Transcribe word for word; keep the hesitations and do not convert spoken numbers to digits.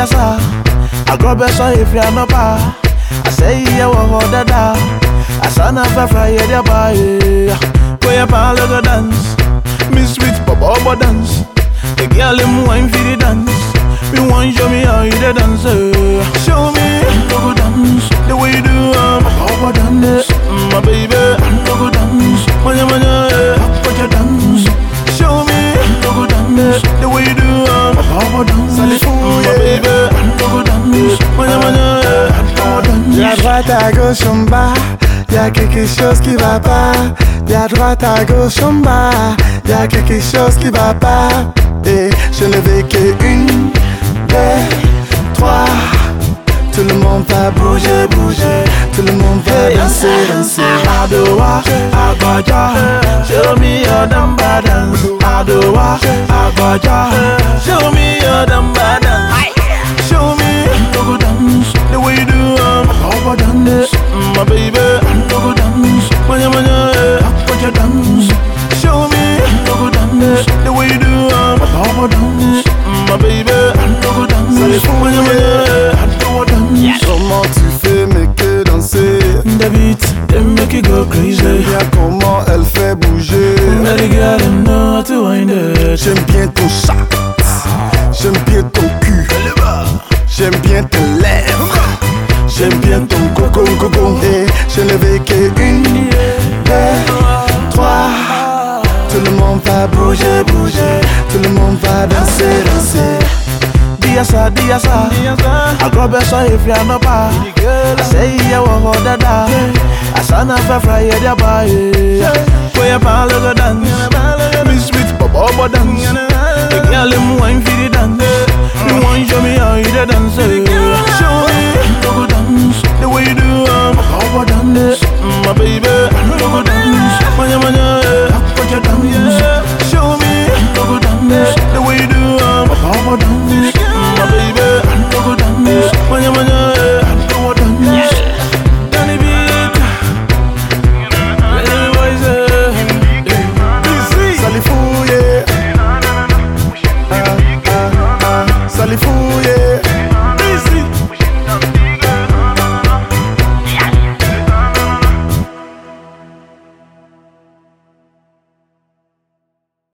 sa. I grab a so if you're not pa. I say yeah, what the da. I sana fa fry ya ba. Boy a pa go dance. Miss with Papa dance. The girl in wine for the dance. Me want show me how you the dance. Show me how to dance. The way you do um Papa dance. My baby, how to dance. Manya manya, how to dance. Show me how to dance. The way you do um Papa dance. My baby, how to dance. Manya manya, how to dance. Y'a droite à gauche en bas, y'a quelque chose qui va pas. Y'a droite à gauche en bas, y'a quelque chose qui va pas. Et je ne vais qu'une, deux, trois. Tout le monde va bouger, bouger. Tout le monde va danser, danser. Adowa, Agbaja, show me your damba dance. Adowa, Agbaja, show me your damba dance. Show me how to dance, the way you do um Papa dance. My baby, how to dance. Manya manya, how to dance. Show me how to dance, the way you do um Papa dance. My baby, how to dance. Manya manya, how to dance. Comment tu fais mais que danser? The beat, they make you go crazy. J'aime bien comment elle fait bouger. Every girl know how to wind it. J'aime bien ton chat. J'aime bien ton cul. J'aime bien tes lèvres. J'aime bien ton coco coco. Et je ne vais qu'une, deux, trois. Tout le monde va bouger, bouger. Tout le monde va danser, danser. Diasa, diasa, I grab a so if you're not pa. I say yeah, what the da. I sana fa fry ya ba. Boy a pa go dance. Miss with Papa dance. The girl in wine for the dance. You want show me how you the dance. Show me how to dance, the way you do um Papa dance. My baby, how to dance. Manya manya, how to dance. Show me how to dance, the way you do um Papa dance.